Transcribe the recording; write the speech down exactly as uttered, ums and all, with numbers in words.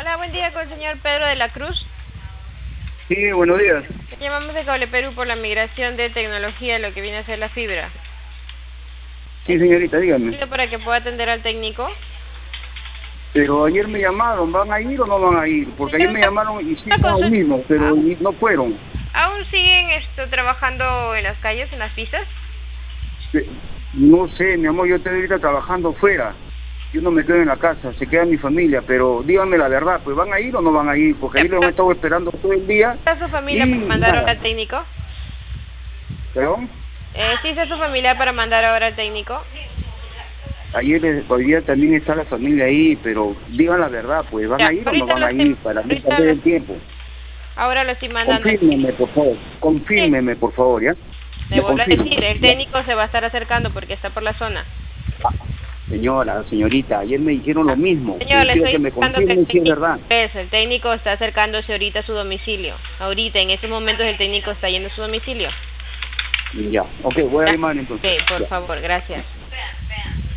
Hola, buen día con el señor Pedro de la Cruz. Sí, buenos días. Llamamos de Cable Perú por la migración de tecnología, lo que viene a ser la fibra. Sí, señorita, dígame. ¿Pido para que pueda atender al técnico? Pero ayer me llamaron, ¿van a ir o no van a ir? Porque ayer me llamaron y sí Una estaban lo consulta. mismo, pero Ah, no fueron. ¿Aún siguen esto trabajando en las calles, en las pistas? Eh, No sé, mi amor, yo estoy ahorita trabajando fuera. Yo no me quedo en la casa, se queda mi familia, pero díganme la verdad, pues ¿van a ir o no van a ir? Porque ayer los he estado esperando todo el día. ¿Está su familia Y para mandar ahora nada. al técnico? ¿Perdón? Eh, ¿Sí está su familia para mandar ahora al técnico? Ayer, eh, hoy día también está la familia ahí, pero digan la verdad, pues ¿van Ya, a ir o no ahorita van lo a estoy, ir? Para no ahorita perder lo, el tiempo. ahora lo estoy mandando al Confírmeme, técnico. por favor, Sí, confírmeme, por favor, ¿ya? le Me vuelvo a confirmo. decir, el ¿Ya? técnico se va a estar acercando porque está por la zona. Señora, señorita, ayer me dijeron lo mismo. Señor, Yo le quiero estoy que me indicando que el confirmen si es técnico, verdad. es, el técnico está acercándose ahorita a su domicilio. Ahorita, en estos momentos, el técnico está yendo a su domicilio. Ya, ok, voy a Ya. llamar entonces. Sí, por Ya. favor, gracias.